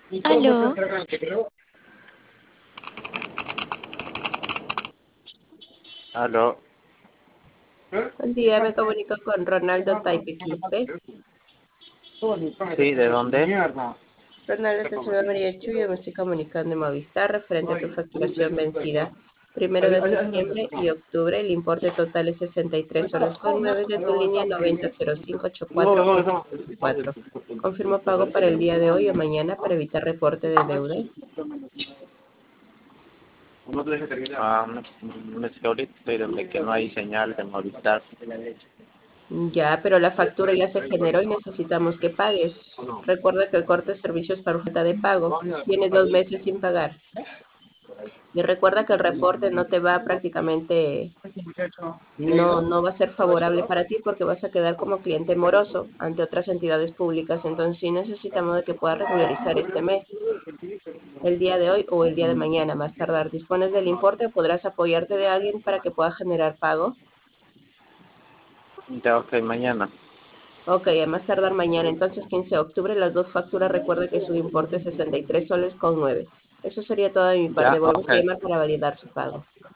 Aló, Aló, Buen día, me comunico con Ronaldo Taipe Quispe. sí, ¿de dónde? Ronaldo, te saluda María Chuyo, me estoy comunicando en Movistar referente a tu facturación vencida 1 de septiembre y octubre. El importe total es 63 soles con 9 de tu línea 90058484. Confirmo pago para el día de hoy o mañana para evitar reporte de deuda. Es que ahorita estoy donde que no hay señal de Movistar. Ya, pero la factura ya se generó y necesitamos que pagues. Recuerda que el corte de servicios para falta de pago. Tienes 2 meses sin pagar. Y recuerda que el reporte no te va prácticamente, no va a ser favorable para ti porque vas a quedar como cliente moroso ante otras entidades públicas. Entonces sí necesitamos de que puedas regularizar este mes, el día de hoy o el día de mañana, más tardar. ¿Dispones del importe o podrás apoyarte de alguien para que pueda generar pago? Ya, ok, mañana. Ok, a más tardar mañana, entonces 15 de octubre, las dos facturas, recuerda que su importe es 63 soles con 9. Eso sería todo de mi parte. Ya, Volvemos ok. a llamar para validar su pago.